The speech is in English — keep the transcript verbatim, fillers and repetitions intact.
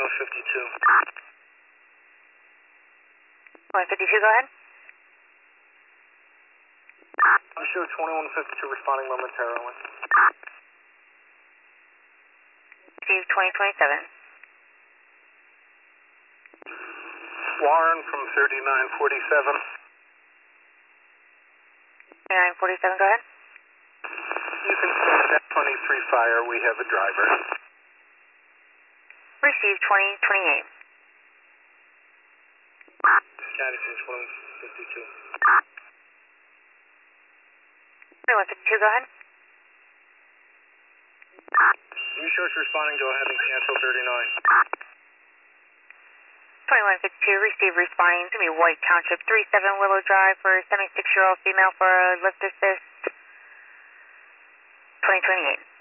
twenty-one fifty-two. twenty-one fifty-two, go ahead. I'm sure twenty-one fifty-two responding momentarily. Steve, twenty twenty-seven. Warren from thirty-nine forty-seven. thirty-nine forty-seven, go ahead. You can send that twenty-three fire, we have a driver. Receive twenty twenty-eight. Caddy from twenty-one fifty-two. twenty-one fifty-two, go ahead. You sure it's responding, go ahead and cancel thirty-nine. twenty-one fifty-two, receive responding to me, White Township, three seven Willow Drive for seventy-six year old female for a lift assist. twenty twenty-eight.